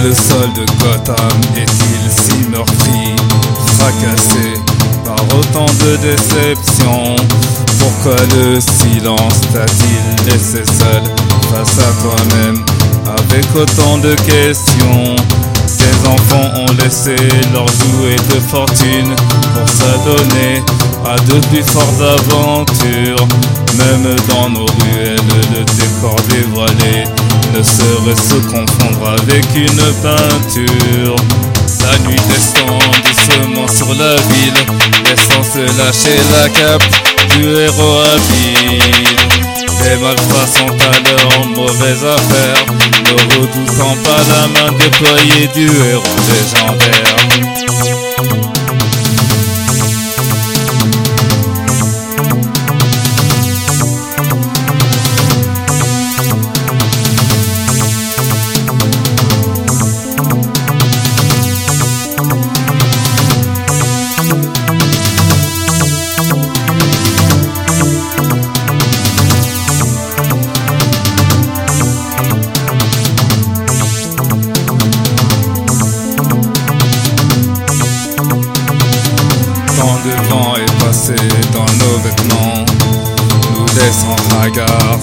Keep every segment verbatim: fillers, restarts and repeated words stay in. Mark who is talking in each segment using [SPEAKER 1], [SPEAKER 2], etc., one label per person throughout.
[SPEAKER 1] le sol de Gotham est-il si meurtri, fracassé par autant de déceptions? Pourquoi le silence t'a-t-il laissé seul face à toi-même avec autant de questions? Tes enfants ont laissé leurs jouets de fortune pour s'adonner à de plus fortes aventures. Même dans nos ruelles, le décor dévoilé ne saurait se confondre avec une peinture. La nuit descend doucement sur la ville, laissant se lâcher la cape du héros habile. Les malfrats sont à leur mauvaise affaire, ne redoutant pas la main déployée du héros légendaire. Tant de vent est passé dans nos vêtements, nous laissant hagards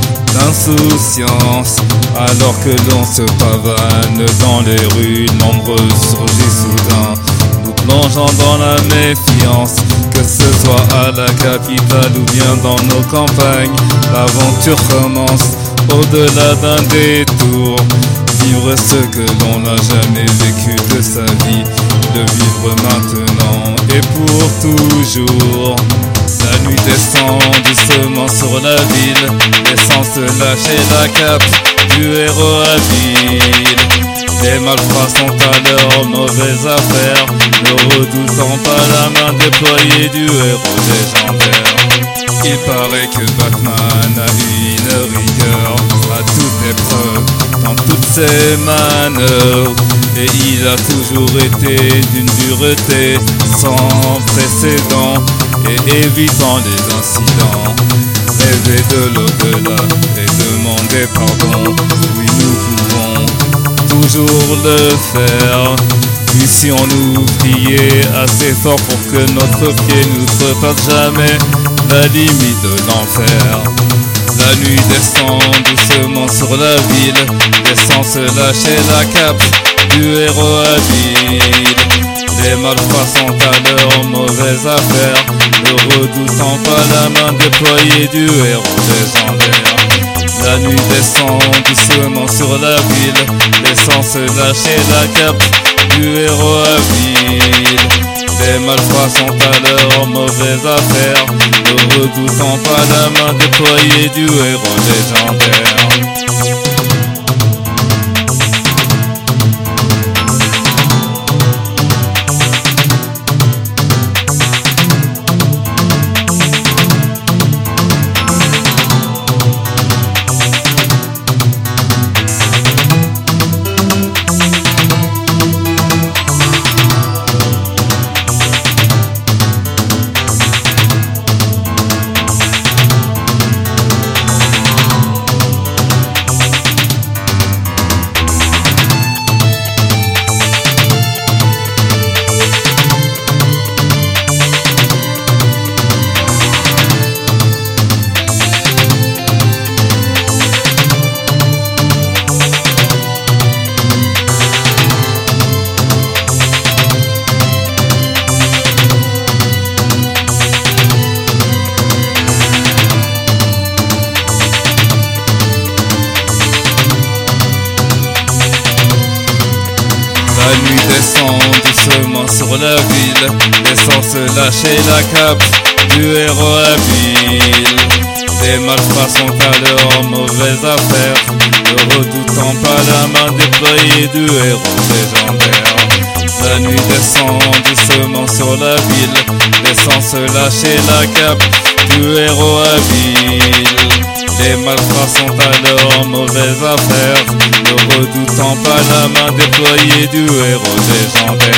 [SPEAKER 1] d'insouciance. Alors que l'on se pavane dans les rues, l'ombre surgit soudain, nous plongeant dans la méfiance. Que ce soit à la capitale ou bien dans nos campagnes, l'aventure commence au-delà d'un détour. Vivre ce que l'on n'a jamais vécu de sa vie, le vivre maintenant et pour toujours. La nuit descend doucement sur la ville, laissant se lâcher la cape du héros habile. Les malfrats sont à leur mauvaise affaire, ne redoutant pas la main déployée du héros légendaire. Il paraît que Batman a eu une rigueur à toute épreuve, dans toutes ses manœuvres, et il a toujours été d'une dureté sans précédent, et évitant les incidents. Rêver de l'au-delà et demander pardon, oui nous pouvons toujours le faire. Puissions-nous prier assez fort pour que notre pied ne surpasse jamais la limite de l'enfer. La nuit descend doucement sur la ville, laissant se lâcher la cape du héros habile. Les malfrats sont à leur mauvaise affaire, ne redoutant pas la main déployée du héros légendaire. La nuit descend doucement sur la ville, laissant se lâcher la cape du héros habile. Les malfrats sont à leur mauvaise affaire, ne redoutant pas la main déployée du héros légendaire. La nuit descend doucement sur la ville, laissant se lâcher la cape du héros habile. Les malfrats sont à leur mauvaise affaire, ne redoutant pas la main déployée du héros légendaire. La nuit descend doucement sur la ville, laissant se lâcher la cape du héros habile. Les malfrats sont à leur mauvaise affaire, ne redoutant pas la main déployée du héros légendaire.